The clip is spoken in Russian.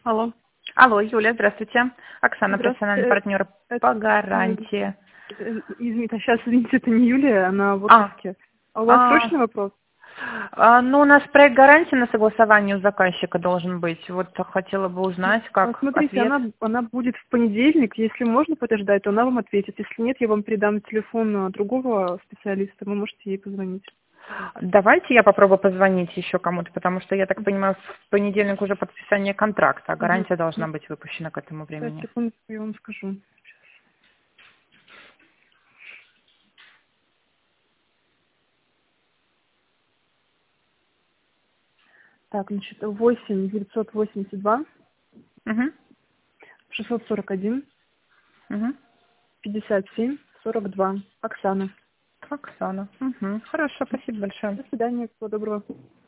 Алло. Алло, Юля, здравствуйте. Оксана, профессиональный Здравствуйте. партнер Это, по гарантии. извините, сейчас, извините, это не Юлия, она в А, отпуске. А у вас а, срочный вопрос? ну, у нас проект гарантии на согласование у заказчика должен быть. Вот хотела бы узнать, как Смотрите, ответ. она будет в понедельник. Если можно подождать, то она вам ответит. Если нет, я вам передам телефон другого специалиста. Вы можете ей позвонить. Давайте я попробую позвонить еще кому-то, потому что, я так понимаю, в понедельник уже подписание контракта, а Угу. гарантия должна быть выпущена к этому Сейчас, времени. секунду, я вам скажу. Так, значит, 8 982 Угу, 641 угу. 57 42. Оксана. Оксана. Угу. Хорошо, спасибо большое. До свидания, всего доброго.